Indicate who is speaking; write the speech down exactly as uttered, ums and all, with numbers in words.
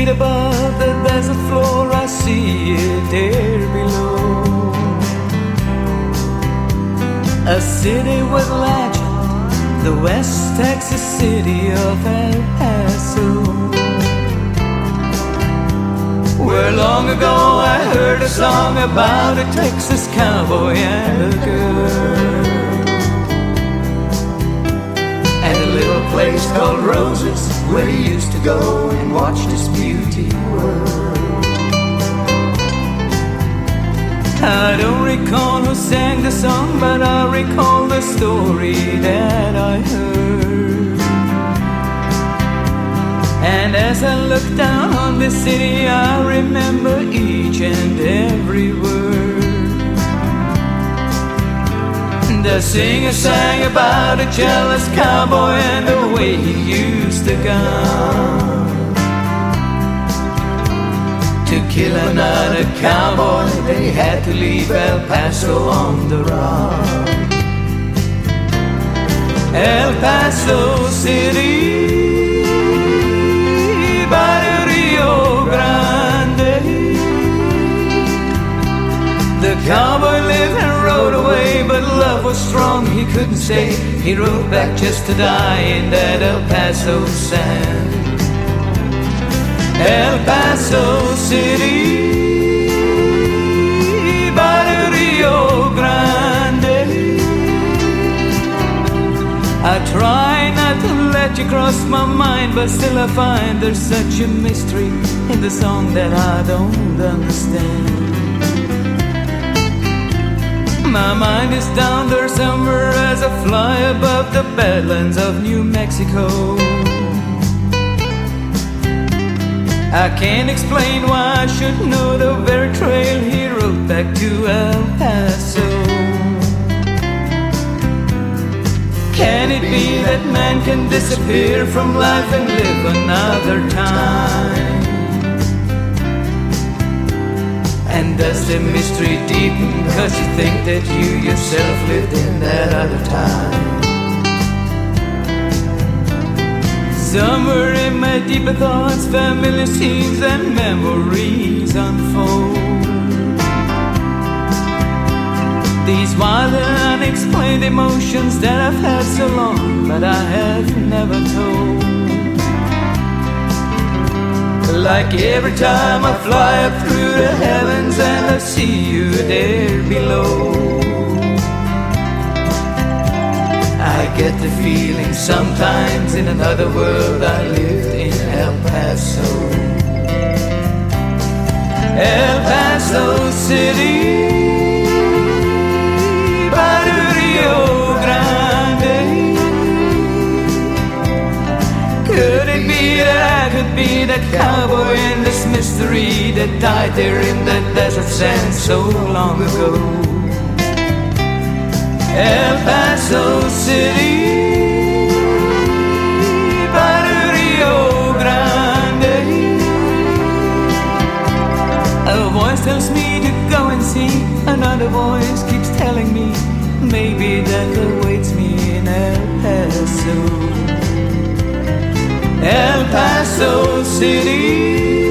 Speaker 1: feet above the desert floor, I see it there below. A city with legend, the West Texas city of El Paso, where long ago I heard a song about a Texas cowboy and a girl, and a little place called Roses where he used to go and watch this beauty world. I don't recall who sang the song, but I recall the story that I heard. And as I look down on this city, I remember each and every word. The singer sang about a jealous cowboy and the way he used the gun to kill another cowboy. They had to leave El Paso on the run. El Paso City by the Rio Grande. The cowboy lived and rode away, but love was strong, he couldn't stay. He rode back just to die in that El Paso sand. El Paso City by the Rio Grande. I try not to let you cross my mind, but still I find there's such a mystery in the song that I don't understand. My mind is down there somewhere as I fly above the badlands of New Mexico. I can't explain why I should know the very trail he rode back to El Paso. Can it be that man can disappear from life and live another time? And does the mystery deepen cause you think that you yourself lived in that other time? Somewhere in my deeper thoughts, familiar scenes and memories unfold. These wild and unexplained emotions that I've had so long, but I have never told. Like every time I fly up through the heavens and I see you there below, I get the feeling sometimes in another world I lived in El Paso. El Paso City by the Rio Grande. Could it be that I could be that cowboy in this mystery that died there in that desert sand so long ago? El Paso City by the Rio Grande. A voice tells me to go and see, another voice keeps telling me maybe that awaits me in El Paso. El Paso City